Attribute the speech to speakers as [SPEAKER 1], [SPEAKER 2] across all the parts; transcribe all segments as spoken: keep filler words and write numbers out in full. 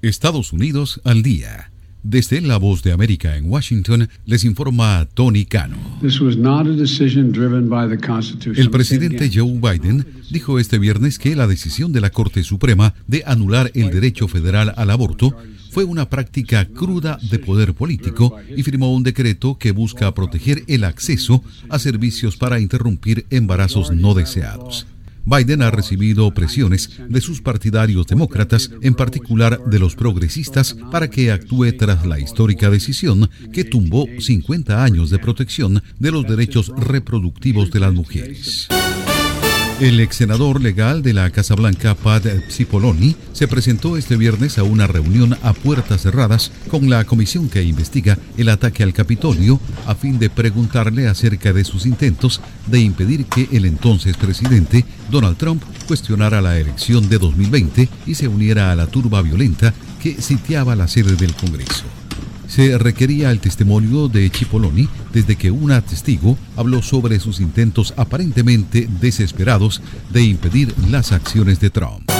[SPEAKER 1] Estados Unidos al día. Desde La Voz de América en Washington, les informa Tony Cano. El presidente Joe Biden dijo este viernes que la decisión de la Corte Suprema de anular el derecho federal al aborto fue una práctica cruda de poder político y firmó un decreto que busca proteger el acceso a servicios para interrumpir embarazos no deseados. Biden ha recibido presiones de sus partidarios demócratas, en particular de los progresistas, para que actúe tras la histórica decisión que tumbó cincuenta años de protección de los derechos reproductivos de las mujeres. El ex senador legal de la Casa Blanca, Pat Cipollone, se presentó este viernes a una reunión a puertas cerradas con la comisión que investiga el ataque al Capitolio a fin de preguntarle acerca de sus intentos de impedir que el entonces presidente Donald Trump cuestionara la elección de dos mil veinte y se uniera a la turba violenta que sitiaba la sede del Congreso. Se requería el testimonio de Cipollone desde que una testigo habló sobre sus intentos aparentemente desesperados de impedir las acciones de Trump.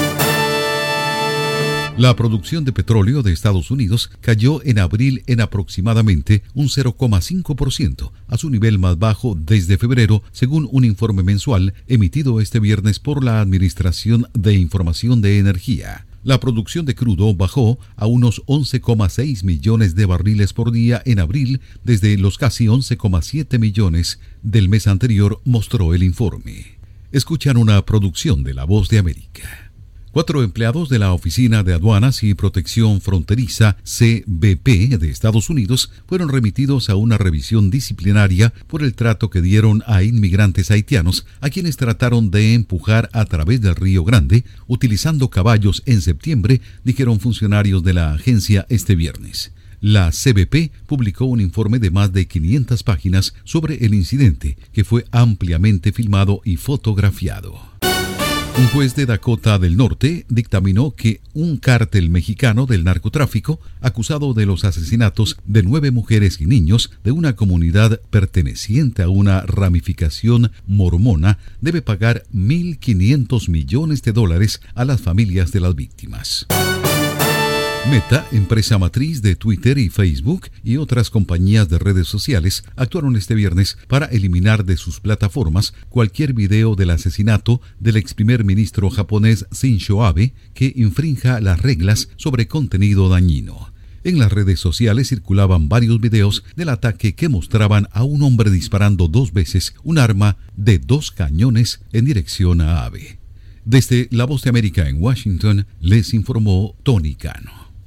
[SPEAKER 1] La producción de petróleo de Estados Unidos cayó en abril en aproximadamente un cero coma cinco por ciento, a su nivel más bajo desde febrero, según un informe mensual emitido este viernes por la Administración de Información de Energía. La producción de crudo bajó a unos once coma seis millones de barriles por día en abril, desde los casi once coma siete millones del mes anterior, mostró el informe. Escuchan una producción de La Voz de América. Cuatro empleados de la Oficina de Aduanas y Protección Fronteriza, C B P, de Estados Unidos fueron remitidos a una revisión disciplinaria por el trato que dieron a inmigrantes haitianos, a quienes trataron de empujar a través del Río Grande utilizando caballos en septiembre, dijeron funcionarios de la agencia este viernes. La C B P publicó un informe de más de quinientas páginas sobre el incidente, que fue ampliamente filmado y fotografiado. Un juez de Dakota del Norte dictaminó que un cártel mexicano del narcotráfico, acusado de los asesinatos de nueve mujeres y niños de una comunidad perteneciente a una ramificación mormona, debe pagar mil quinientos millones de dólares a las familias de las víctimas. Meta, empresa matriz de Twitter y Facebook y otras compañías de redes sociales, actuaron este viernes para eliminar de sus plataformas cualquier video del asesinato del ex primer ministro japonés Shinzo Abe que infrinja las reglas sobre contenido dañino. En las redes sociales circulaban varios videos del ataque que mostraban a un hombre disparando dos veces un arma de dos cañones en dirección a Abe. Desde La Voz de América en Washington, les informó Tony Cano.